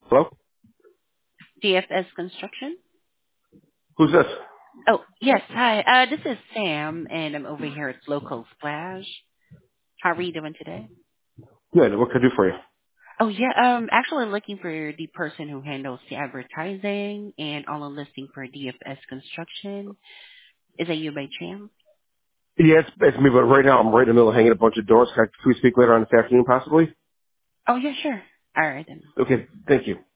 Hello? DFS Construction. Who's this? Oh, yes. Hi. This is Sam, and I'm over here at Local Splash. How are you doing today? Good. What can I do for you? Oh, yeah. Actually looking for the person who handles the advertising and all the listing for DFS Construction. Is that you by chance? Yeah, it's me, but right now I'm right in the middle of hanging a bunch of doors. Can we speak later on this afternoon, possibly? Oh, yeah, sure. All right, then. Okay, thank you.